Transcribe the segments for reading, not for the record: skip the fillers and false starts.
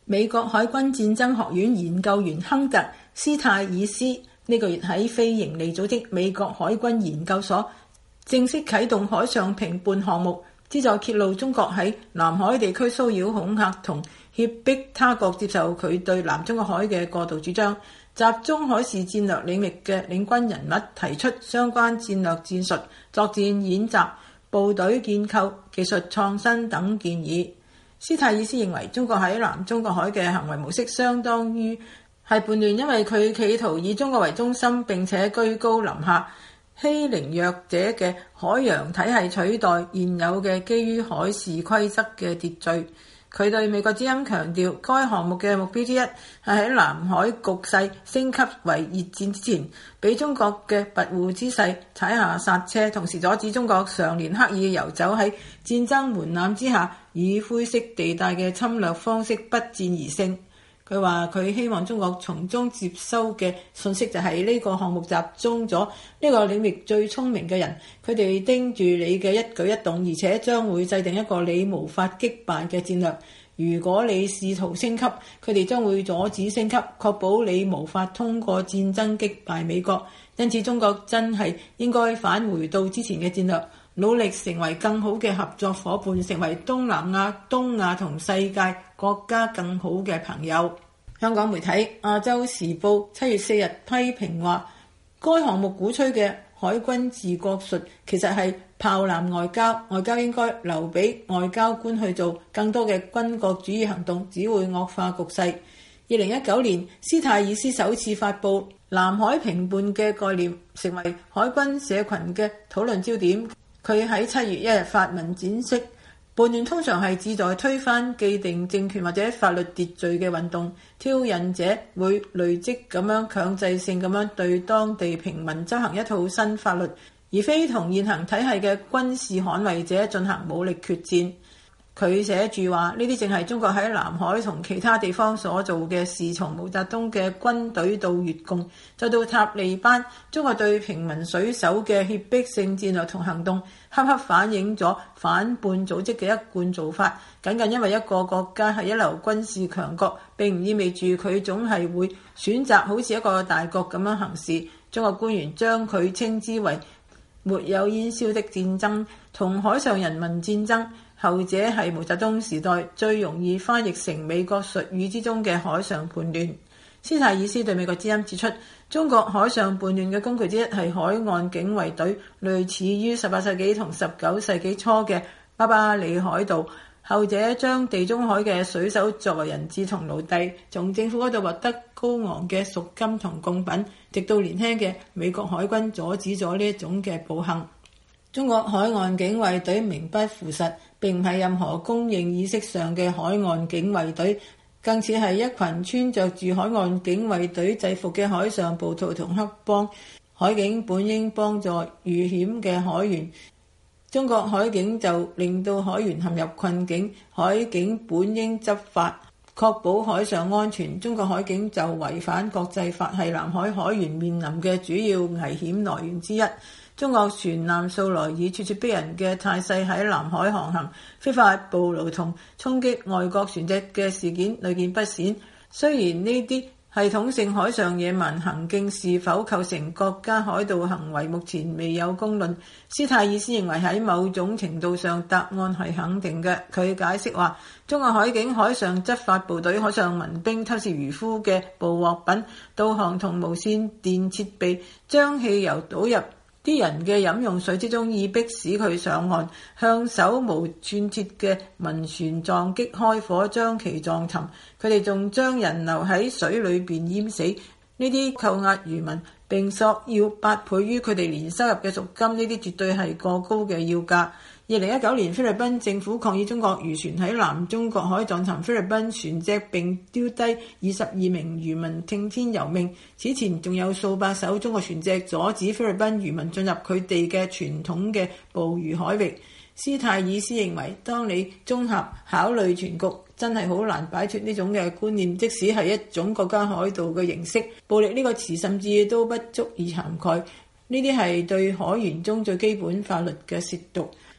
美國海軍戰爭學院研究員亨特·斯泰爾斯呢個月喺非營利組織美國海軍研究所正式啟動海上評判項目，旨在揭露中國喺南海地區騷擾恐嚇同脅迫他國接受佢對南中國海嘅過度主張，集中海事戰略領域嘅領軍人物提出相關戰略戰術、作戰演習、部隊建構、技術創新等建議。斯泰爾斯認為中國喺南中國海嘅行為模式相當於係叛亂，因為佢企圖以中國為中心並且居高臨下，欺凌弱者嘅海洋體系，取代現有嘅基於海事規則嘅秩序。佢對美國之音強調，該項目嘅目標之一係喺南海局勢升級為熱戰之前，俾中國嘅跋扈之勢踩下剎車，同時阻止中國常年刻意遊走喺戰爭門檻之下，以灰色地帶嘅侵略方式不戰而勝。佢話佢希望中國從中接收嘅信息就係呢個項目集中咗呢個領域最聰明嘅人，佢哋盯住你嘅一舉一動，而且將會制定一個你無法擊敗嘅戰略。如果你試圖升級，佢哋將會阻止升級，確保你無法通過戰爭擊敗美國。因此中國真係應該返回到之前嘅戰略，努力成為更好嘅合作夥伴，成為東南亞、東亞同世界國家更好嘅朋友。香港媒體《亞洲時報》7月4日批評話，該項目鼓吹嘅海軍治國術其實係炮艦外交，外交應該留俾外交官去做，更多嘅軍國主義行動只會惡化局勢。2019年，斯泰爾斯首次發布南海評判嘅概念，成為海軍社群嘅討論焦點。佢喺7月1日發文展釋，叛亂通常係旨在推翻既定政權或者法律秩序嘅運動，挑釁者會累積咁樣強制性咁樣對當地平民執行一套新法律，而非同現行體系嘅軍事捍衛者進行武力決戰。佢寫住話，呢啲正係中國喺南海同其他地方所做嘅事，從毛澤東嘅軍隊到越共，再到塔利班，中國對平民水手嘅脅迫性戰略同行動，恰恰反映咗反叛組織嘅一貫做法。僅因為一個國家係一流軍事強國，並唔意味住佢總係會選擇好似一個大國咁樣行事。中國官員將佢稱之為沒有煙硝的戰爭同海上人民戰爭，後者係毛澤東時代最容易翻譯成美國術語之中嘅海上叛亂。斯泰爾斯對美國之音指出，中國海上叛亂嘅工具之一係海岸警衛隊，類似於18世紀同19世紀初嘅巴巴里海盜，後者將地中海嘅水手作為人質同奴隸，從政府嗰度獲得高昂嘅贖金同貢品，直到年輕嘅美國海軍阻止咗呢一種嘅暴行。中國海岸警衛隊名不符實，並唔係任何公認意識上嘅海岸警衛隊，更似係一群穿着住海岸警衛隊制服嘅海上暴徒同黑幫。海警本應幫助遇險嘅海員，中國海警就令到海員陷入困境。海警本應執法，確保海上安全，中國海警就違反國際法，係南海海員面臨嘅主要危險來源之一。中國船艦素來以咄咄逼人嘅態勢喺南海航行，非法捕撈同衝擊外國船隻嘅事件屢見不鮮。雖然呢啲系統性海上野蠻行徑是否構成國家海盜行為，目前未有公論。斯泰爾斯認為喺某種程度上答案係肯定嘅。佢解釋話，中國海警、海上執法部隊、海上民兵偷竊漁夫嘅捕獲品、導航同無線電設備，將汽油倒入啲人嘅飲用水之中，以迫使佢上岸，向手無寸鐵嘅民船撞擊開火，將其撞沉。佢哋仲將人留喺水裏邊淹死。呢啲扣押漁民並索要8倍於佢哋年收入嘅贖金，呢啲絕對係過高嘅要價。2019年，菲律賓政府抗議中國漁船喺南中國海撞沉菲律賓船隻並丟低22名漁民聽天由命。此前仲有數百艘中國船隻阻止菲律賓漁民進入佢哋嘅傳統嘅捕魚海域。斯泰爾斯認為，當你綜合考慮全局，真係好難擺脫呢種嘅觀念。即使係一種國家海盜嘅形式，暴力呢個詞甚至都不足以涵蓋。呢啲係對海員中最基本法律嘅褻瀆。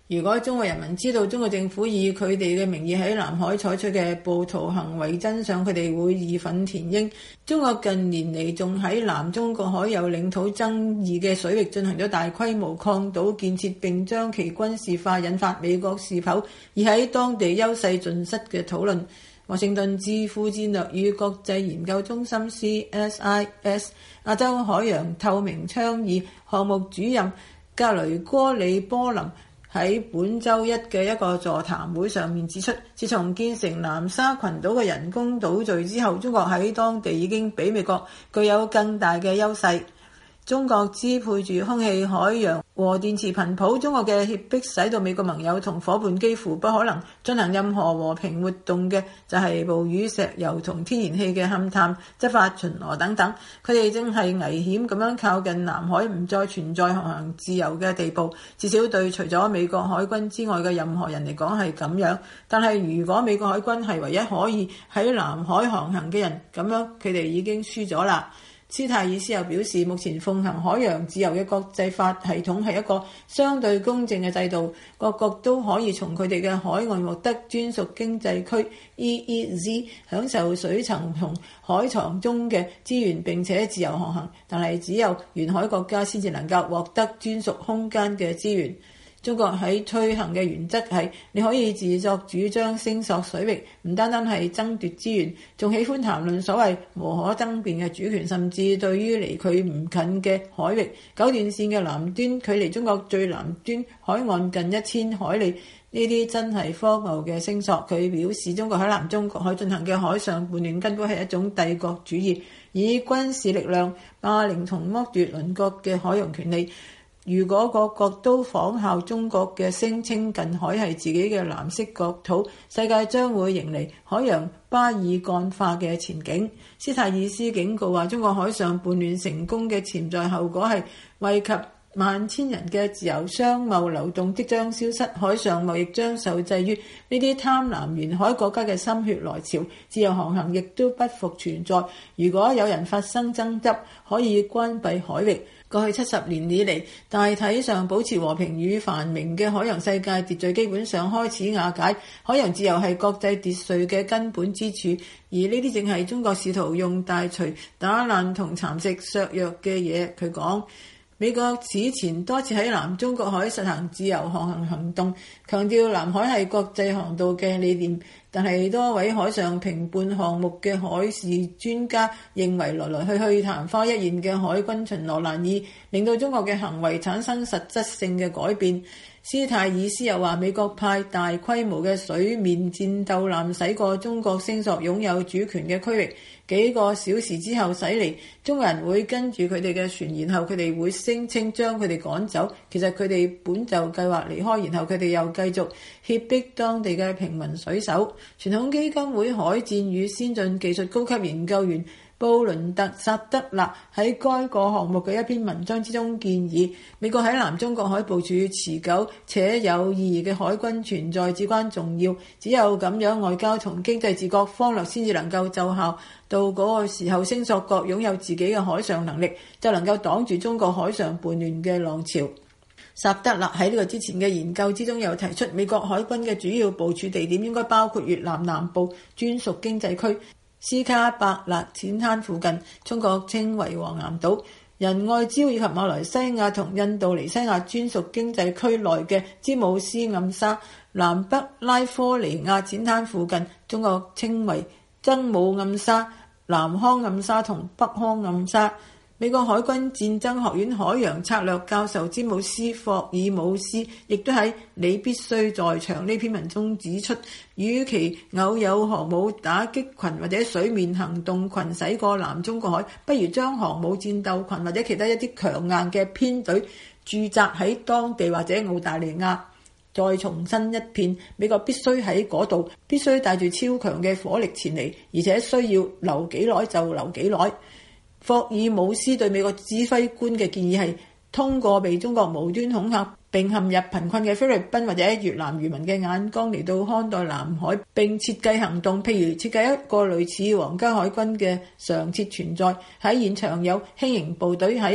如果中國人民知道中國政府以佢哋嘅名義喺南海採取嘅暴徒行為真相，佢哋會義憤填膺。中國近年嚟仲喺南中國海有領土爭議嘅水域進行咗大規模抗島建設，並將其軍事化，引發美國是否而喺當地優勢盡失嘅討論。華盛頓智庫戰略與國際研究中心 CSIS 亞洲海洋透明倡議項目主任格雷戈里波林喺本週一嘅一個座談會上面指出，自從建成南沙群島嘅人工島嶼之後，中國喺當地已經比美國具有更大嘅優勢。中國支配住空氣、海洋和電磁頻譜，中國嘅脅迫使到美國盟友同夥伴幾乎不可能進行任何和平活動嘅，就係捕魚、石油同天然氣嘅勘探、執法、巡邏等等。佢哋正係危險咁樣靠近南海，唔再存在航行自由嘅地步。至少對除咗美國海軍之外嘅任何人嚟講係咁樣。但係如果美國海軍係唯一可以喺南海航行嘅人，咁樣佢哋已經輸咗啦。斯泰爾斯又表示，目前奉行海洋自由嘅國際法系統係一個相對公正嘅制度，各國都可以從佢哋嘅海岸獲得專屬經濟區 EEZ， 享受水層同海床中嘅資源並且自由航行，但係只有沿海國家先至能夠獲得專屬空間嘅資源。中國喺推行嘅原則係，你可以自作主張聲索水域，唔單單係爭奪資源，仲喜歡談論所謂無可爭辯嘅主權，甚至對於離佢唔近嘅海域，九段線嘅南端距離中國最南端海岸近1000海里，呢啲真係荒謬嘅聲索。佢表示，中國喺南中國海進行嘅海上叛亂根本係一種帝國主義，以軍事力量霸凌同剝奪鄰國嘅海洋權利。如果各國都仿效中國嘅聲稱近海係自己嘅藍色國土，世界將會迎嚟海洋巴爾幹化嘅前景。斯泰爾斯警告話，中國海上叛亂成功嘅潛在後果係惠及萬千人嘅自由商貿流動即將消失，海上貿易將受制於呢啲貪婪沿海國家嘅心血來潮，自由航行亦都不復存在。如果有人發生爭執，可以關閉海域。過去70年以嚟，大體上保持和平與繁榮嘅海洋世界秩序基本上開始瓦解。海洋自由係國際秩序嘅根本之柱，而呢啲正係中國試圖用大錘打爛同蠶食削弱嘅嘢。佢講，美國此前多次喺南中國海實行自由航行行動，強調南海係國際航道嘅理念。但係多位海上評判項目嘅海事專家認為，來來去去曇花一現嘅海軍巡邏難以令到中國嘅行為產生實質性嘅改變。斯泰爾斯又話，美國派大規模嘅水面戰鬥艦駛過中國聲索擁有主權嘅區域，幾個小時之後駛嚟，中國人會跟住佢哋嘅船，然後佢哋會聲稱將佢哋趕走。其實佢哋本就計劃離開，然後佢哋又繼續脅迫當地嘅平民水手。傳統基金會海戰與先進技術高級研究員布倫特·薩德勒喺該個項目嘅一篇文章之中建議，美國喺南中國海部署持久且有意義嘅海軍存在至關重要，只有咁樣外交同經濟治國方略先至能夠奏效。到嗰個時候，聲索國擁有自己嘅海上能力，就能夠擋住中國海上叛亂嘅浪潮。薩德勒喺呢個之前嘅研究之中又提出，美國海軍嘅主要部署地點應該包括越南南部專屬經濟區斯卡伯勒淺灘附近，中國稱為黃岩島、仁愛礁以及馬來西亞同印度尼西亞專屬經濟區內嘅詹姆斯暗沙、南北拉科尼亞淺灘附近，中國稱為曾姆暗沙、南康暗沙同北康暗沙。美國海軍戰爭學院海洋策略教授詹姆斯·霍爾姆斯亦都喺你必須在場呢篇文中指出，與其偶有航母打擊群或者水面行動群駛過南中國海，不如將航母戰鬥群或者其他一啲強硬嘅編隊駐紮喺當地或者澳大利亞。再重申一遍，美國必須喺嗰度，必須帶住超強嘅火力前嚟，而且需要留幾耐就留幾耐。霍爾姆斯對美國指揮官嘅建議係，通過被中國無端恐嚇並陷入貧困嘅菲律賓或者越南漁民嘅眼光嚟到看待南海，並設計行動，譬如設計一個類似皇家海軍嘅常設存在，喺現場有輕型部隊喺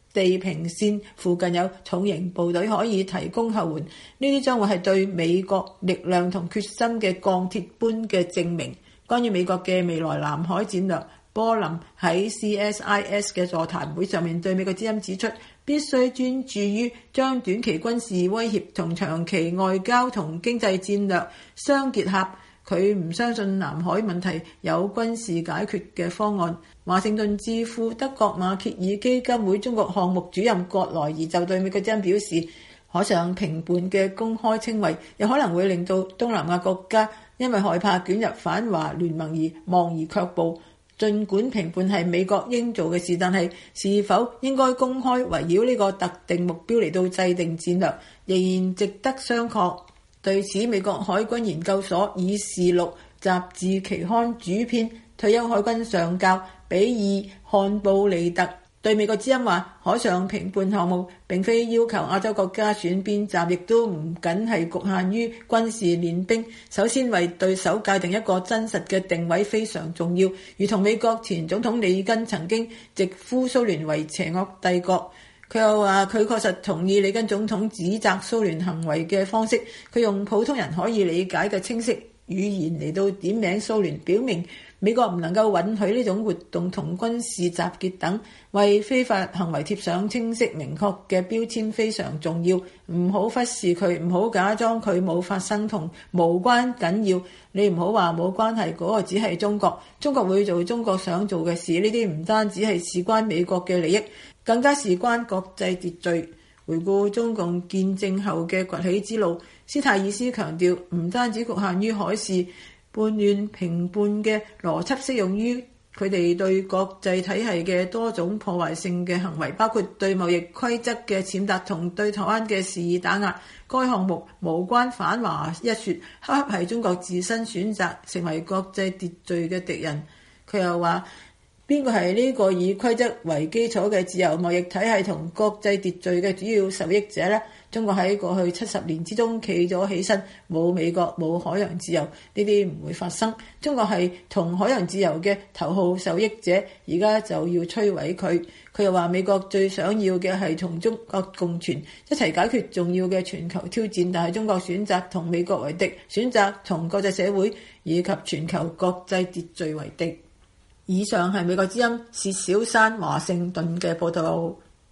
地平線附近有重型部隊可以提供後援，呢啲將會係對美國力量同決心嘅鋼鐵般嘅證明。關於美國嘅未來南海戰略，波林喺 CSIS 嘅座談會上面對美國之音指出，必須專注於將短期軍事威脅同長期外交同經濟戰略相結合。佢唔相信南海問題有軍事解決嘅方案。華盛頓智庫德國馬歇爾基金會中國項目主任葛萊爾就對美國之音表示，海上評判嘅公開稱謂有可能會令到東南亞國家因為害怕捲入反華聯盟而望而卻步。儘管評判係美國應做嘅事，但係是否應該公開圍繞呢個特定目標嚟到制定戰略，仍然值得商榷。對此，美國海軍研究所議事錄雜誌期刊主編退休海軍上校比爾漢布利特對美國之音話，海上評判項目並非要求亞洲國家選邊站，亦都唔僅係局限於軍事練兵。首先為對手界定一個真實嘅定位非常重要，如同美國前總統里根曾經直呼蘇聯為邪惡帝國。佢又話佢確實同意里根總統指責蘇聯行為嘅方式，佢用普通人可以理解嘅清晰語言嚟到點名蘇聯，表明美國唔能夠允許呢種活動同軍事集結等，為非法行為貼上清晰明確嘅標籤非常重要。唔好忽視佢，唔好假裝佢冇發生同無關緊要。你唔好話冇關係，嗰個只係中國。中國會做中國想做嘅事，呢啲唔單止係事關美國嘅利益，更加事關國際秩序。回顧中共建政後嘅崛起之路，斯泰爾斯強調唔單止局限於海事叛亂評判嘅邏輯適用於佢哋對國際體系嘅多種破壞性嘅行為，包括對貿易規則嘅踐踏同對台灣嘅肆意打壓。該項目無關反華一說，恰恰係中國自身選擇成為國際秩序嘅敵人。佢又話，邊個係呢個以規則為基礎嘅自由貿易體系同國際秩序嘅主要受益者呢？中國喺過去70年之中企咗起身，冇美國，冇海洋自由，呢啲唔會發生。中國係同海洋自由嘅頭號受益者，而家就要摧毀佢。佢又話美國最想要嘅係同中國共存，一齊解決重要嘅全球挑戰，但係中國選擇同美國為敵，選擇同國際社會以及全球國際秩序為敵。以上係美國之音薛小珊華盛頓嘅報導。